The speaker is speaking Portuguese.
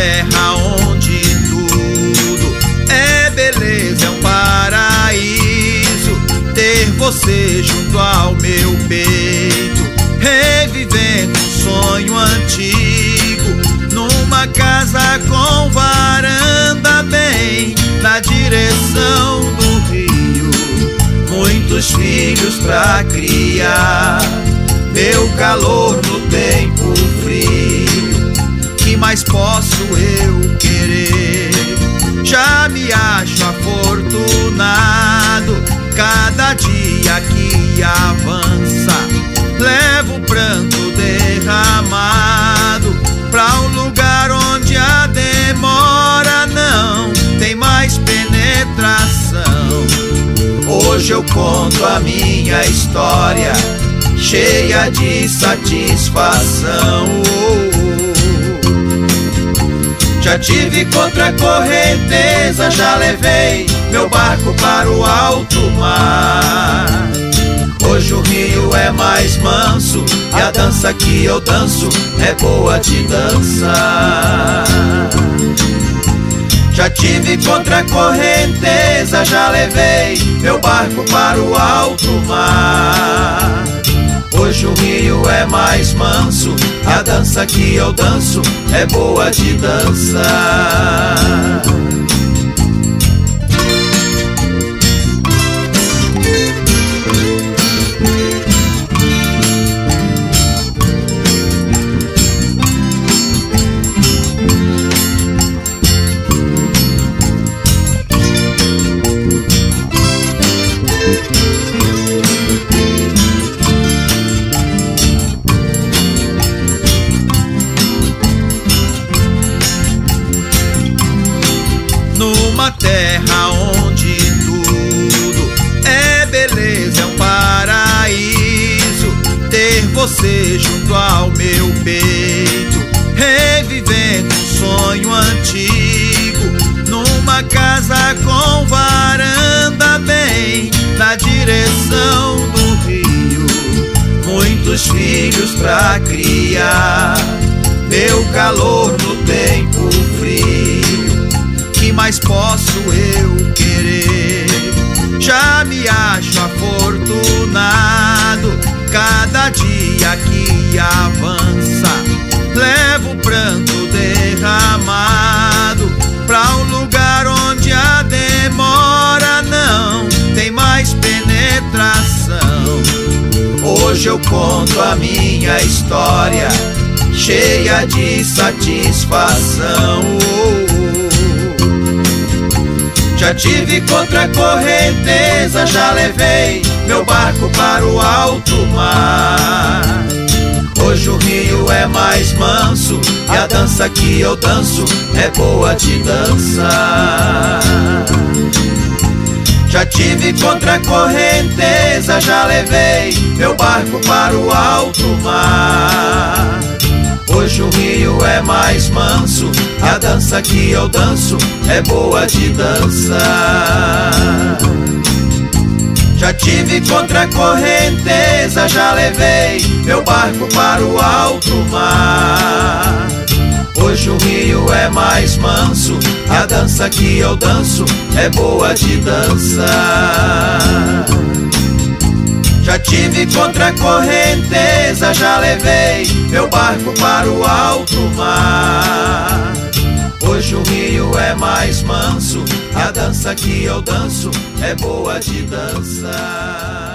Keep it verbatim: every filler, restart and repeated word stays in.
terra onde tudo é beleza, é um paraíso, ter você junto ao meu peito, revivendo um sonho antigo, numa casa com varanda bem na direção do rio, muitos filhos pra criar, meu calor no tempo frio, que mais posso eu querer? Já me acho afortunado, cada dia que avança, levo o pranto derramado pra um lugar onde a demora não tem mais penetração. Hoje eu conto a minha história, cheia de satisfação. Já tive contra a correnteza, já levei meu barco para o alto mar. Hoje o rio é mais manso e a dança que eu danço é boa de dançar. Já tive contra a correnteza, já levei meu barco para o alto mar. Hoje o rio é mais manso e a dança que eu danço é boa de dançar. Numa terra onde tudo é beleza, é um paraíso, ter você junto ao meu peito, revivendo um sonho antigo, numa casa com varanda bem na direção do rio, muitos filhos pra criar, meu calor no tempo frio, que mais posso eu querer? Já me acho afortunado, cada dia que avança, levo o pranto derramado pra um lugar onde a demora não tem mais penetração. Hoje eu conto a minha história, cheia de satisfação. Já tive contra a correnteza, já levei meu barco para o alto mar. Hoje o rio é mais manso e a dança que eu danço é boa de dançar. Já tive contra a correnteza, já levei meu barco para o alto mar. Hoje o rio é mais manso e a dança que eu danço é boa de dançar. Já tive contra a correnteza, já levei meu barco para o alto mar. Hoje o rio é mais manso e a dança que eu danço é boa de dançar. Já tive contra a correnteza, já levei meu barco para o alto mar. Hoje o rio é mais manso e a dança que eu danço é boa de dançar.